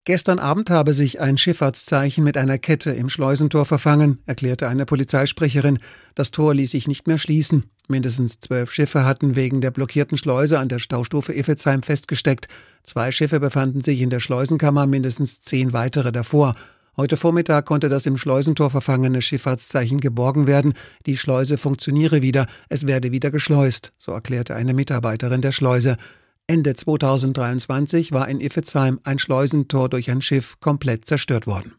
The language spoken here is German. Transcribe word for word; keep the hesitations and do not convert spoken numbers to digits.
Gestern Abend habe sich ein Schifffahrtszeichen mit einer Kette im Schleusentor verfangen, erklärte eine Polizeisprecherin. Das Tor ließ sich nicht mehr schließen. Mindestens zwölf Schiffe hatten wegen der blockierten Schleuse an der Staustufe Iffezheim festgesteckt. Zwei Schiffe befanden sich in der Schleusenkammer, mindestens zehn weitere davor. Heute Vormittag konnte das im Schleusentor verfangene Schifffahrtszeichen geborgen werden. Die Schleuse funktioniere wieder, es werde wieder geschleust, so erklärte eine Mitarbeiterin der Schleuse. Ende zweitausenddreiundzwanzig war in Iffezheim ein Schleusentor durch ein Schiff komplett zerstört worden.